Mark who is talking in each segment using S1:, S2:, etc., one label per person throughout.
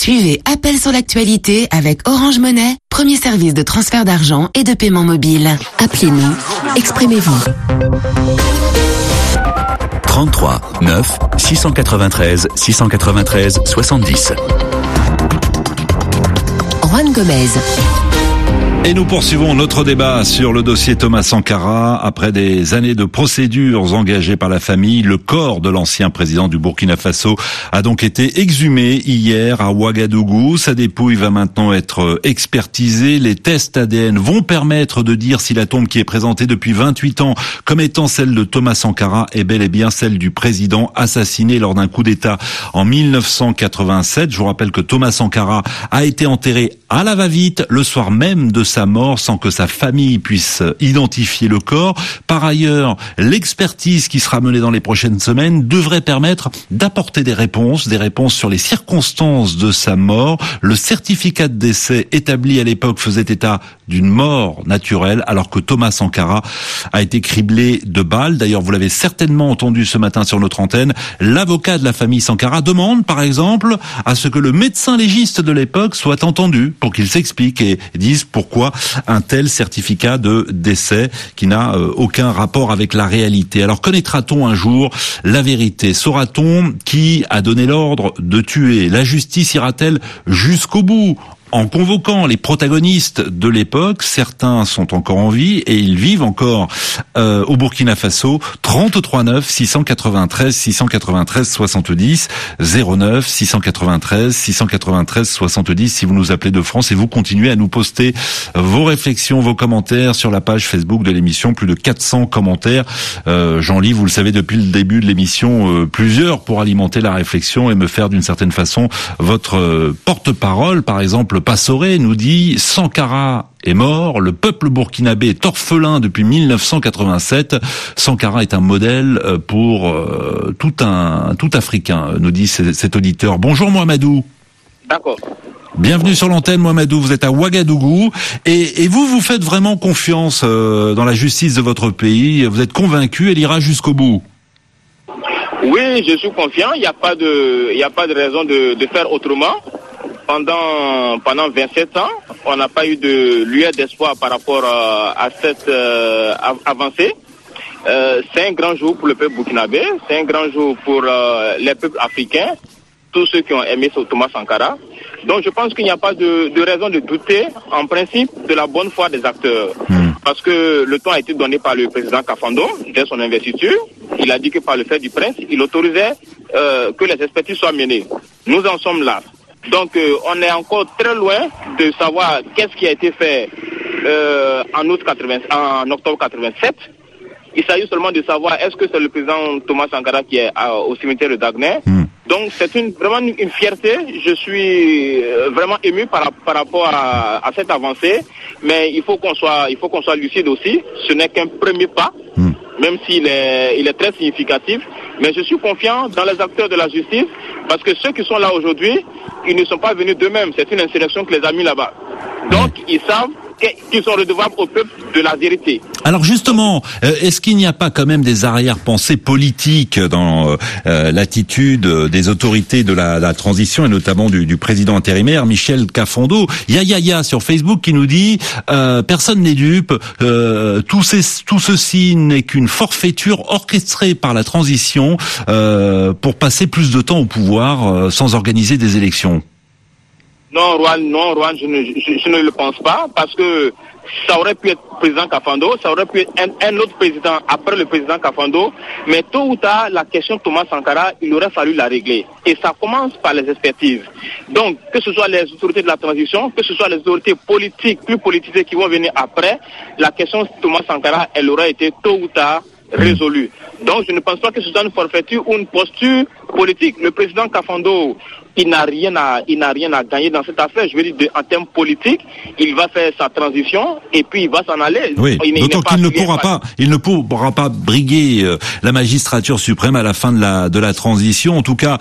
S1: Suivez Appel sur l'actualité avec Orange Money, premier service de transfert d'argent et de paiement mobile. Appelez-nous, exprimez-vous.
S2: 33 9 693 693 70.
S1: Juan Gomez.
S3: Et nous poursuivons notre débat sur le dossier Thomas Sankara. Après des années de procédures engagées par la famille, le corps de l'ancien président du Burkina Faso a donc été exhumé hier à Ouagadougou. Sa dépouille va maintenant être expertisée. Les tests ADN vont permettre de dire si la tombe qui est présentée depuis 28 ans comme étant celle de Thomas Sankara est bel et bien celle du président assassiné lors d'un coup d'État en 1987. Je vous rappelle que Thomas Sankara a été enterré à la va-vite le soir même de sa mort sans que sa famille puisse identifier le corps. Par ailleurs, l'expertise qui sera menée dans les prochaines semaines devrait permettre d'apporter des réponses sur les circonstances de sa mort. Le certificat de décès établi à l'époque faisait état d'une mort naturelle, alors que Thomas Sankara a été criblé de balles. D'ailleurs, vous l'avez certainement entendu ce matin sur notre antenne, l'avocat de la famille Sankara demande, par exemple, à ce que le médecin légiste de l'époque soit entendu pour qu'il s'explique et dise pourquoi un tel certificat de décès qui n'a aucun rapport avec la réalité. Alors connaîtra-t-on un jour la vérité? Saura-t-on qui a donné l'ordre de tuer? La justice ira-t-elle jusqu'au bout? En convoquant les protagonistes de l'époque, certains sont encore en vie et ils vivent encore au Burkina Faso. 33 9 693 693 70 09 693 693 70 si vous nous appelez de France et vous continuez à nous poster vos réflexions, vos commentaires sur la page Facebook de l'émission. Plus de 400 commentaires. J'en lis, vous le savez, depuis le début de l'émission, plusieurs pour alimenter la réflexion et me faire d'une certaine façon votre porte-parole. Par exemple, Passoré nous dit « Sankara est mort, le peuple burkinabé est orphelin depuis 1987. Sankara est un modèle pour tout Africain », nous dit cet auditeur. Bonjour Mohamedou.
S4: D'accord.
S3: Bienvenue sur l'antenne Mohamedou, vous êtes à Ouagadougou et vous faites vraiment confiance dans la justice de votre pays, vous êtes convaincu, elle ira jusqu'au bout?
S4: Oui, je suis confiant, il n'y a pas de raison de faire autrement. Pendant 27 ans, on n'a pas eu de lueur d'espoir par rapport à cette avancée. C'est un grand jour pour le peuple burkinabé, c'est un grand jour pour les peuples africains, tous ceux qui ont aimé Thomas Sankara. Donc je pense qu'il n'y a pas de raison de douter, en principe, de la bonne foi des acteurs. Parce que le temps a été donné par le président Kafando dès son investiture. Il a dit que par le fait du prince, il autorisait que les expertises soient menées. Nous en sommes là. Donc on est encore très loin de savoir qu'est-ce qui a été fait en octobre 87. Il s'agit seulement de savoir est-ce que c'est le président Thomas Sankara qui est au cimetière de Dagnès. Donc c'est vraiment une fierté. Je suis vraiment ému par rapport à cette avancée. Mais il faut qu'on soit lucide aussi. Ce n'est qu'un premier pas, même s'il est très significatif. Mais je suis confiant dans les acteurs de la justice parce que ceux qui sont là aujourd'hui, ils ne sont pas venus d'eux-mêmes. C'est une insurrection qui les a mis là-bas. Donc ils savent qu'ils sont redevables au peuple de la vérité.
S3: Alors justement, est-ce qu'il n'y a pas quand même des arrière-pensées politiques dans l'attitude des autorités de la transition et notamment du président intérimaire Michel Kafando? Il y a Yaya sur Facebook qui nous dit personne n'est dupe, tout ceci n'est qu'une forfaiture orchestrée par la transition pour passer plus de temps au pouvoir sans organiser des élections.
S4: Non, Juan, je ne le pense pas, parce que ça aurait pu être président Kafando, ça aurait pu être un autre président après le président Kafando, mais tôt ou tard, la question Thomas Sankara, il aurait fallu la régler. Et ça commence par les expertises. Donc, que ce soit les autorités de la transition, que ce soit les autorités politiques, plus politisées qui vont venir après, la question Thomas Sankara, elle aurait été tôt ou tard résolue. Donc, je ne pense pas que ce soit une forfaiture ou une posture politique. Le président Kafando, il n'a rien à gagner dans cette affaire. Je veux dire, en termes politiques, il va faire sa transition et puis il va s'en aller.
S3: Oui, d'autant qu'il ne pourra pas briguer la magistrature suprême à la fin de la transition. En tout cas,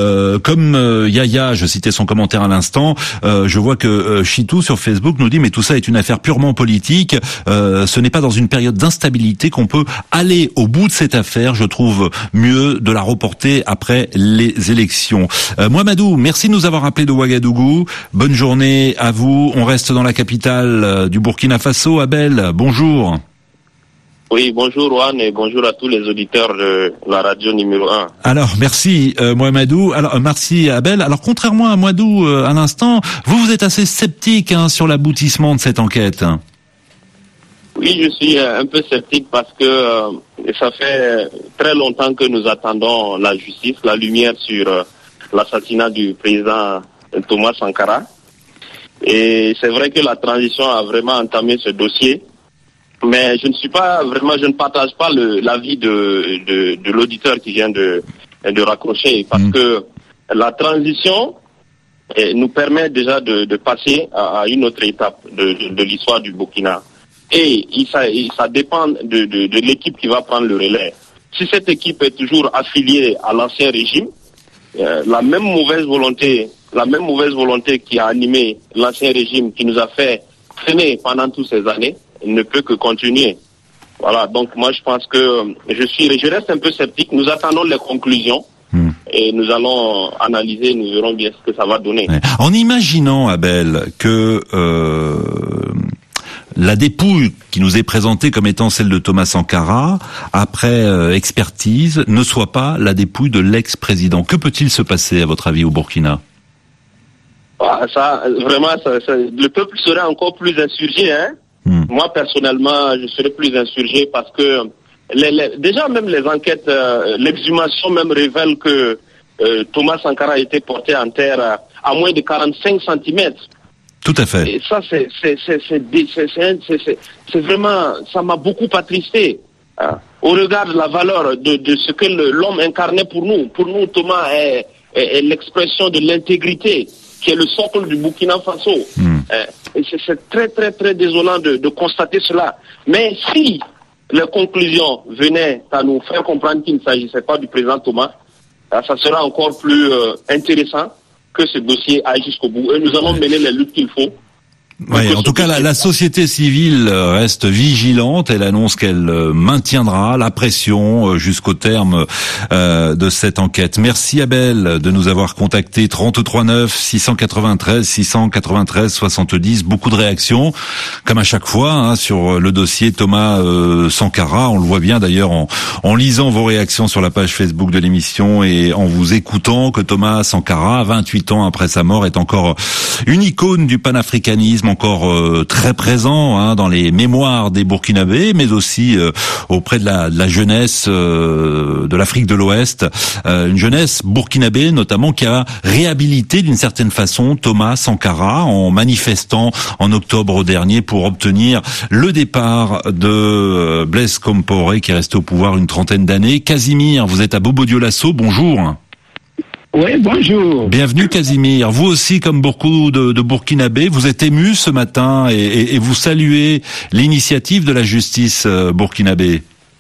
S3: comme Yaya, je citais son commentaire à l'instant, je vois que Chitou sur Facebook nous dit mais tout ça est une affaire purement politique. Ce n'est pas dans une période d'instabilité qu'on peut aller au bout de cette affaire. Je trouve mieux de la reporter après les élections. Mohamedou, Amadou, merci de nous avoir appelé de Ouagadougou. Bonne journée à vous. On reste dans la capitale du Burkina Faso. Abel, bonjour.
S4: Oui, bonjour Juan et bonjour à tous les auditeurs de la radio numéro 1.
S3: Alors, merci Mohamedou. Alors, merci Abel. Alors, contrairement à Mohamedou à l'instant, vous êtes assez sceptique sur l'aboutissement de cette enquête.
S4: Oui, je suis un peu sceptique parce que ça fait très longtemps que nous attendons la justice, la lumière sur l'assassinat du président Thomas Sankara. Et c'est vrai que la transition a vraiment entamé ce dossier. Mais je ne partage pas l'avis de l'auditeur qui vient de raccrocher, parce que la transition nous permet déjà de passer à une autre étape de l'histoire du Burkina. Et ça dépend de l'équipe qui va prendre le relais. Si cette équipe est toujours affiliée à l'ancien régime, la même mauvaise volonté qui a animé l'ancien régime, qui nous a fait traîner pendant toutes ces années, ne peut que continuer. Voilà, donc moi je pense que je reste un peu sceptique. Nous attendons les conclusions et nous allons analyser, nous verrons bien ce que ça va donner.
S3: En imaginant, Abel, que la dépouille qui nous est présentée comme étant celle de Thomas Sankara, après expertise, ne soit pas la dépouille de l'ex-président. Que peut-il se passer, à votre avis, au Burkina ?
S4: Le peuple serait encore plus insurgé, Moi, personnellement, je serais plus insurgé parce que déjà même les enquêtes, l'exhumation même révèle que Thomas Sankara a été porté en terre à moins de 45 cm.
S3: Tout à fait.
S4: Et ça, c'est vraiment, ça m'a beaucoup attristé. Au regard de la valeur de ce que l'homme incarnait pour nous. Pour nous, Thomas est l'expression de l'intégrité, qui est le socle du Burkina Faso. Et c'est très, très, très désolant de constater cela. Mais si les conclusions venaient à nous faire comprendre qu'il ne s'agissait pas du président Thomas, ça sera encore plus intéressant que ce dossier aille jusqu'au bout. Et nous allons mener les luttes qu'il faut.
S3: Oui, en tout cas, la société civile reste vigilante. Elle annonce qu'elle maintiendra la pression jusqu'au terme de cette enquête. Merci Abel de nous avoir contacté. 33 9 693 693 70. Beaucoup de réactions, comme à chaque fois, sur le dossier Thomas Sankara. On le voit bien d'ailleurs en lisant vos réactions sur la page Facebook de l'émission et en vous écoutant que Thomas Sankara, 28 ans après sa mort, est encore une icône du panafricanisme, encore très présent dans les mémoires des Burkinabés, mais aussi auprès de la jeunesse de l'Afrique de l'Ouest, une jeunesse burkinabé notamment qui a réhabilité d'une certaine façon Thomas Sankara en manifestant en octobre dernier pour obtenir le départ de Blaise Compaoré qui est resté au pouvoir une trentaine d'années. Casimir, vous êtes à Bobo-Dioulasso, bonjour.
S5: Oui, bonjour.
S3: Bienvenue Casimir. Vous aussi, comme beaucoup de Burkinabés, vous êtes ému ce matin et vous saluez l'initiative de la justice burkinabé.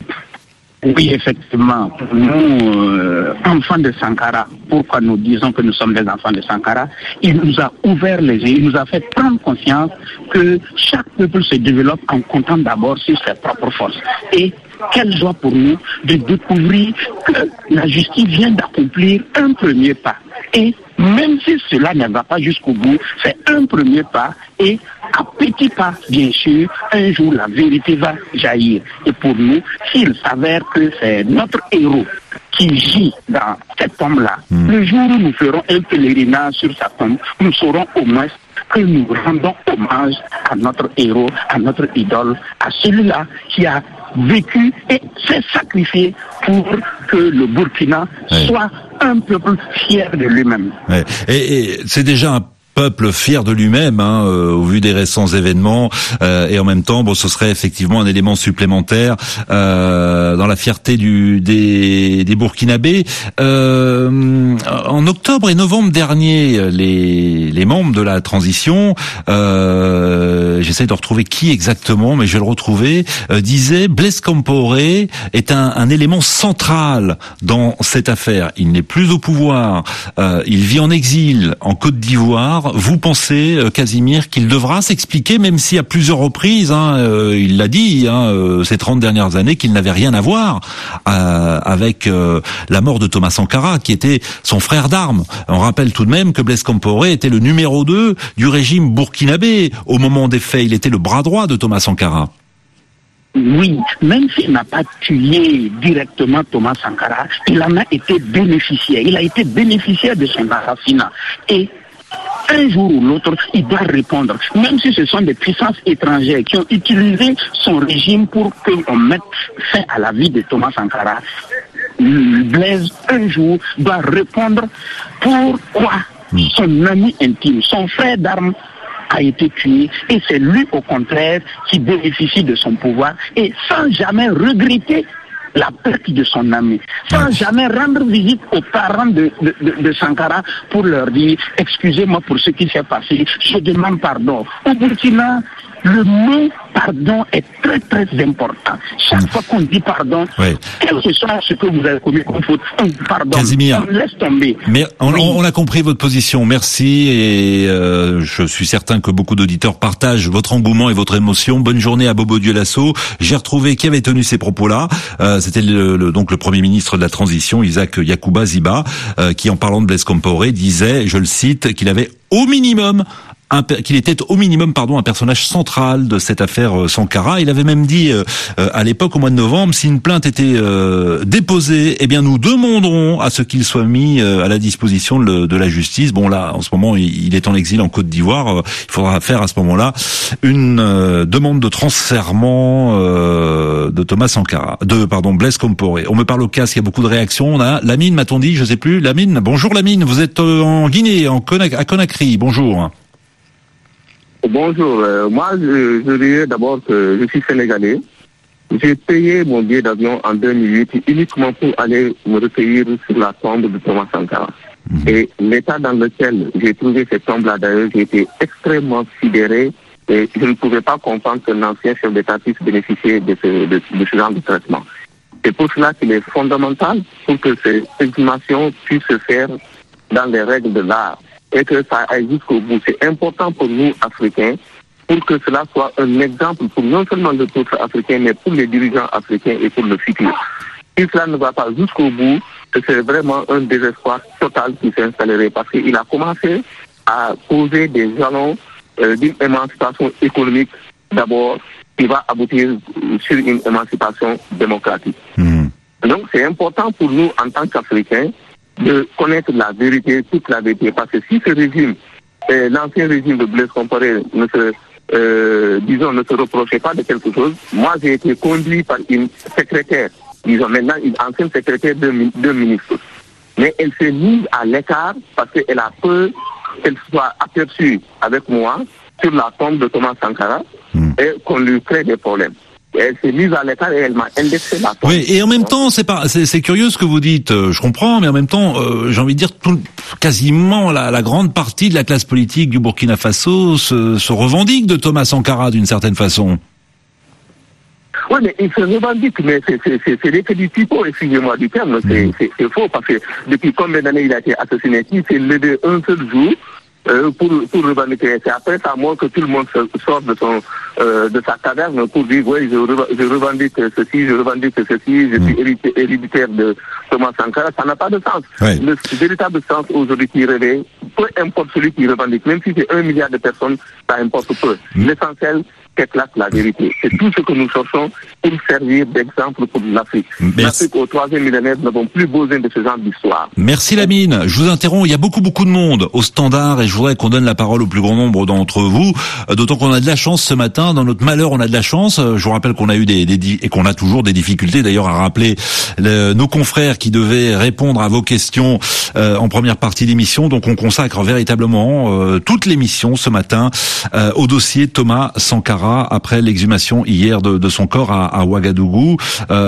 S5: Oui, effectivement. Pour nous, enfants de Sankara, pourquoi nous disons que nous sommes des enfants de Sankara? Il nous a ouvert les yeux, il nous a fait prendre conscience que chaque peuple se développe en comptant d'abord sur ses propres forces. Et quelle joie pour nous de découvrir que la justice vient d'accomplir un premier pas. Et même si cela ne va pas jusqu'au bout, c'est un premier pas et à petits pas, bien sûr, un jour la vérité va jaillir. Et pour nous, s'il s'avère que c'est notre héros qui gît dans cette tombe-là, le jour où nous ferons un pèlerinage sur sa tombe, nous saurons au moins que nous rendons hommage à notre héros, à notre idole, à celui-là qui a vécu et s'est sacrifié pour que le Burkina soit un peuple fier de lui-même.
S3: Ouais. Et c'est déjà un peuple fier de lui-même, au vu des récents événements, et en même temps, ce serait effectivement un élément supplémentaire dans la fierté des Burkinabés. En octobre et novembre dernier, les membres de la transition, j'essaie de retrouver qui exactement, mais je vais le retrouver, disaient Blaise Compaoré est un élément central dans cette affaire. Il n'est plus au pouvoir, il vit en exil en Côte d'Ivoire. tard, vous pensez, Casimir, qu'il devra s'expliquer, même si à plusieurs reprises, il l'a dit, ces 30 dernières années, qu'il n'avait rien à voir avec la mort de Thomas Sankara, qui était son frère d'armes. On rappelle tout de même que Blaise Compaoré était le numéro 2 du régime burkinabé. Au moment des faits, il était le bras droit de Thomas Sankara.
S5: Oui, même s'il n'a pas tué directement Thomas Sankara, il en a été bénéficiaire. Il a été bénéficiaire de son assassinat. Et un jour ou l'autre, il doit répondre. Même si ce sont des puissances étrangères qui ont utilisé son régime pour qu'on mette fin à la vie de Thomas Sankara, Blaise, un jour, doit répondre pourquoi son ami intime, son frère d'armes, a été tué, et c'est lui au contraire qui bénéficie de son pouvoir, et sans jamais regretter la perte de son ami, sans jamais rendre visite aux parents de Sankara pour leur dire « Excusez-moi pour ce qui s'est passé, je demande pardon ». Au Burkina, le mot pardon est très très important. Chaque fois qu'on dit pardon, quel que soit ce que vous avez commis comme faute, on pardonne,
S3: Casimir,
S5: on laisse tomber.
S3: Mais on a compris votre position, merci, et je suis certain que beaucoup d'auditeurs partagent votre engouement et votre émotion. Bonne journée à Bobo Dioulasso. J'ai retrouvé qui avait tenu ces propos-là. C'était donc le Premier ministre de la Transition, Isaac Yacouba Ziba, qui, en parlant de Blaise Compaoré, disait, je le cite, qu'il avait qu'il était au minimum un personnage central de cette affaire Sankara. Il avait même dit à l'époque, au mois de novembre, si une plainte était déposée, eh bien nous demanderons à ce qu'il soit mis à la disposition de la justice. Bon là, en ce moment, il est en exil en Côte d'Ivoire. Il faudra faire à ce moment-là une demande de transfèrement de Thomas Sankara, Blaise Compaoré. On me parle au casque, il y a beaucoup de réactions. On a Lamine, m'a-t-on dit, je sais plus. Lamine, bonjour Lamine, vous êtes en Guinée, à Conakry. Bonjour.
S6: Bonjour, moi je dirais d'abord que je suis sénégalais. J'ai payé mon billet d'avion en 2008 uniquement pour aller me recueillir sur la tombe de Thomas Sankara. Et l'état dans lequel j'ai trouvé cette tombe-là, d'ailleurs, j'ai été extrêmement sidéré et je ne pouvais pas comprendre qu'un ancien chef d'État puisse bénéficier de ce genre de traitement. C'est pour cela qu'il est fondamental pour que ces exhumations puissent se faire dans les règles de l'art et que ça aille jusqu'au bout. C'est important pour nous, Africains, pour que cela soit un exemple pour non seulement le peuple africain, mais pour les dirigeants africains et pour le futur. Si cela ne va pas jusqu'au bout, c'est vraiment un désespoir total qui s'installerait parce qu'il a commencé à poser des jalons d'une émancipation économique d'abord qui va aboutir sur une émancipation démocratique. Donc c'est important pour nous en tant qu'Africains de connaître la vérité, toute la vérité, parce que si ce régime, l'ancien régime de Blaise Compaoré ne se reprochait pas de quelque chose, moi j'ai été conduit par une secrétaire, maintenant une ancienne secrétaire de ministre, mais elle s'est mise à l'écart parce qu'elle a peur qu'elle soit aperçue avec moi sur la tombe de Thomas Sankara et qu'on lui crée des problèmes. Elle s'est mise à l'écart et elle m'a indexé la tombe.
S3: Oui, et en même temps, c'est curieux ce que vous dites, je comprends, mais en même temps, j'ai envie de dire, quasiment la grande partie de la classe politique du Burkina Faso se revendique de Thomas Sankara d'une certaine façon.
S6: Oui, mais il se revendique, mais c'est l'effet du typo, excusez-moi du terme, c'est faux, parce que depuis combien d'années il a été assassiné, il s'est levé un seul jour pour revendiquer. C'est après sa mort que tout le monde sort de sa caverne pour dire oui, je revendique ceci, je suis héréditaire de Thomas Sankara. Ça n'a pas de sens. Oui. Le véritable sens aujourd'hui qui réveille, peu importe celui qui revendique, même si c'est 1 milliard de personnes, ça importe peu. L'essentiel, qu'éclate la vérité. C'est tout ce que nous cherchons pour servir d'exemple pour l'Afrique. L'Afrique au 3e millénaire, nous n'avons plus besoin de ce genre d'histoire.
S3: Merci Lamine. Je vous interromps, il y a beaucoup de monde au standard et je voudrais qu'on donne la parole au plus grand nombre d'entre vous, d'autant qu'on a de la chance ce matin. Dans notre malheur, on a de la chance. Je vous rappelle qu'on a eu et qu'on a toujours des difficultés d'ailleurs à rappeler nos confrères qui devaient répondre à vos questions en première partie d'émission. Donc on consacre véritablement toute l'émission ce matin au dossier Thomas Sankara après l'exhumation hier de son corps à Ouagadougou,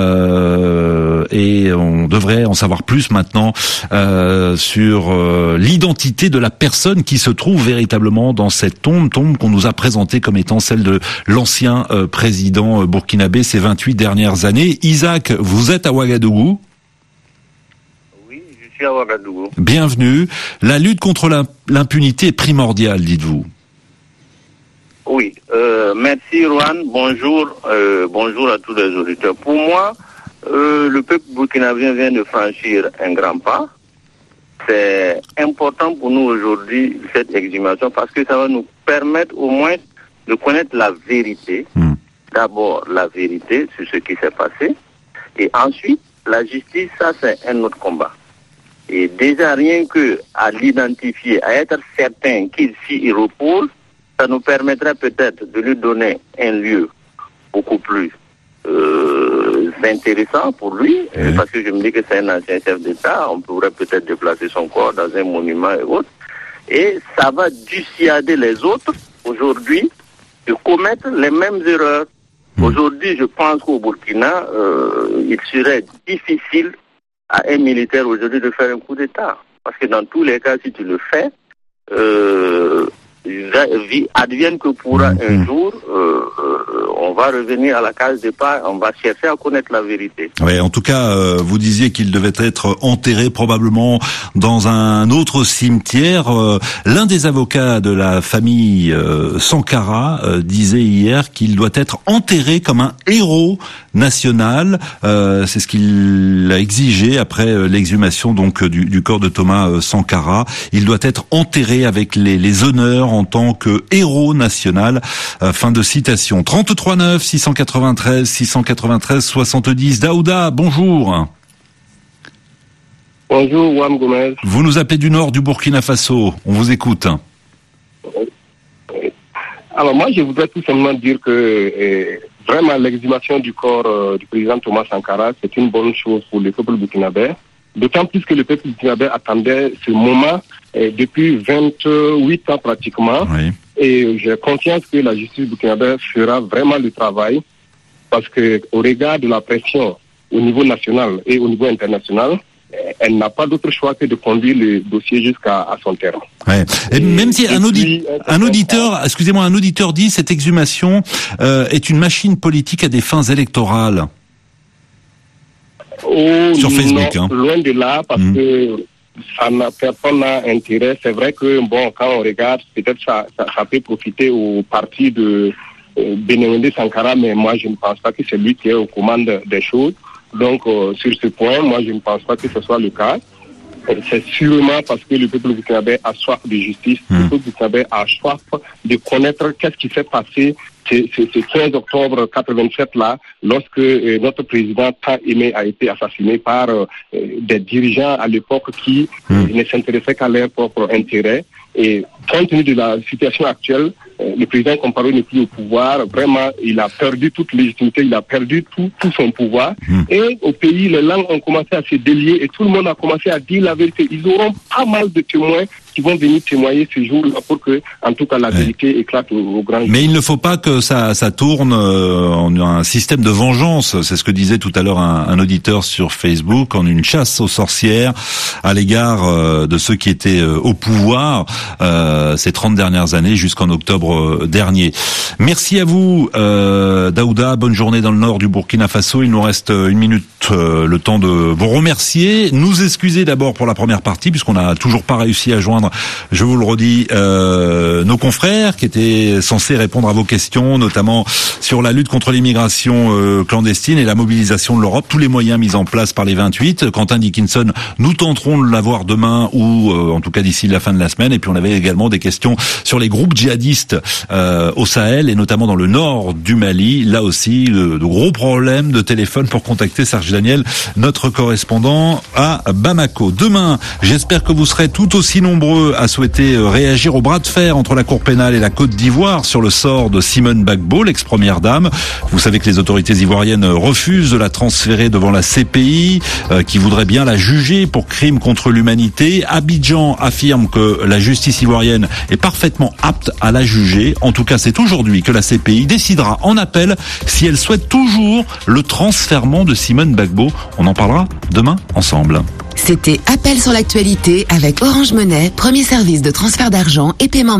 S3: et on devrait en savoir plus maintenant sur l'identité de la personne qui se trouve véritablement dans cette tombe qu'on nous a présentée comme étant celle de l'ancien président burkinabé ces 28 dernières années. Isaac, vous êtes à Ouagadougou ?
S7: Oui, je suis à Ouagadougou.
S3: Bienvenue. La lutte contre l'impunité est primordiale, dites-vous.
S7: Oui, merci Rohan, bonjour à tous les auditeurs. Pour moi, le peuple burkinabé vient de franchir un grand pas. C'est important pour nous aujourd'hui, cette exhumation, parce que ça va nous permettre au moins de connaître la vérité. D'abord, la vérité sur ce qui s'est passé. Et ensuite, la justice, ça c'est un autre combat. Et déjà, rien que à l'identifier, à être certain qu'il s'y repose, ça nous permettrait peut-être de lui donner un lieu beaucoup plus intéressant pour lui, parce que je me dis que c'est un ancien chef d'État, on pourrait peut-être déplacer son corps dans un monument et autres, et ça va dissuader les autres, aujourd'hui, de commettre les mêmes erreurs. Aujourd'hui, je pense qu'au Burkina, il serait difficile à un militaire aujourd'hui de faire un coup d'État, parce que dans tous les cas, si tu le fais, advienne que pourra un jour, on va revenir à la case départ, on va chercher à connaître la vérité.
S3: Oui, en tout cas, vous disiez qu'il devait être enterré probablement dans un autre cimetière. L'un des avocats de la famille Sankara disait hier qu'il doit être enterré comme un héros national. C'est ce qu'il a exigé après l'exhumation donc du corps de Thomas Sankara. Il doit être enterré avec les honneurs en tant que héros national. Fin de citation. 33 9 693 693 70. Daouda, bonjour.
S8: Bonjour, Wam Gomez.
S3: Vous nous appelez du nord du Burkina Faso. On vous écoute.
S8: Alors moi, je voudrais tout simplement dire que vraiment l'exhumation du corps du président Thomas Sankara, c'est une bonne chose pour le peuple burkinabé. D'autant plus que le peuple burkinabé attendait ce moment depuis 28 ans pratiquement. Oui. Et j'ai confiance que la justice burkinabé fera vraiment le travail, parce que au regard de la pression au niveau national et au niveau international, elle n'a pas d'autre choix que de conduire le dossier jusqu'à son terme.
S3: Ouais. Et même si un auditeur dit cette exhumation est une machine politique à des fins électorales. Sur Facebook,
S8: non, loin de là, parce que personne n'a intérêt. C'est vrai que quand on regarde, peut-être ça peut profiter au parti de Bénéwendé Sankara, mais moi je ne pense pas que c'est lui qui est aux commandes des choses. Donc sur ce point, moi je ne pense pas que ce soit le cas. C'est sûrement parce que le peuple burkinabé a soif de justice, le peuple burkinabé a soif de connaître qu'est-ce qui s'est passé ce 15 octobre 87 là, lorsque notre président tant aimé a été assassiné par des dirigeants à l'époque qui ne s'intéressaient qu'à leur propre intérêt. Et compte tenu de la situation actuelle, le président Compaoré n'est plus au pouvoir. Vraiment, il a perdu toute légitimité, il a perdu tout son pouvoir. Et au pays, les langues ont commencé à se délier et tout le monde a commencé à dire la vérité. Ils auront pas mal de témoins qui vont venir témoigner ce jour-là pour que, en tout cas, la vérité éclate au grand jour.
S3: Mais il ne faut pas que ça tourne en un système de vengeance. C'est ce que disait tout à l'heure un auditeur sur Facebook, en une chasse aux sorcières à l'égard de ceux qui étaient au pouvoir ces 30 dernières années jusqu'en octobre dernier. Merci à vous, Daouda. Bonne journée dans le nord du Burkina Faso. Il nous reste une minute, le temps de vous remercier. Nous excuser d'abord pour la première partie, puisqu'on n'a toujours pas réussi à joindre, je vous le redis, nos confrères qui étaient censés répondre à vos questions, notamment sur la lutte contre l'immigration clandestine et la mobilisation de l'Europe, tous les moyens mis en place par les 28. Quentin Dickinson, nous tenterons de l'avoir demain ou en tout cas d'ici la fin de la semaine. Et puis on avait également des questions sur les groupes djihadistes au Sahel et notamment dans le nord du Mali. Là aussi, de gros problèmes de téléphone pour contacter Serge Daniel, notre correspondant à Bamako. Demain, j'espère que vous serez tout aussi nombreux à souhaiter réagir au bras de fer entre la Cour pénale et la Côte d'Ivoire sur le sort de Simone Gbagbo, l'ex-première dame. Vous savez que les autorités ivoiriennes refusent de la transférer devant la CPI, qui voudrait bien la juger pour crimes contre l'humanité. Abidjan affirme que la justice ivoirienne est parfaitement apte à la juger. En tout cas, c'est aujourd'hui que la CPI décidera en appel si elle souhaite toujours le transfèrement de Simone Gbagbo. On en parlera demain ensemble.
S1: C'était Appel sur l'actualité avec Orange Monnaie, premier service de transfert d'argent et paiement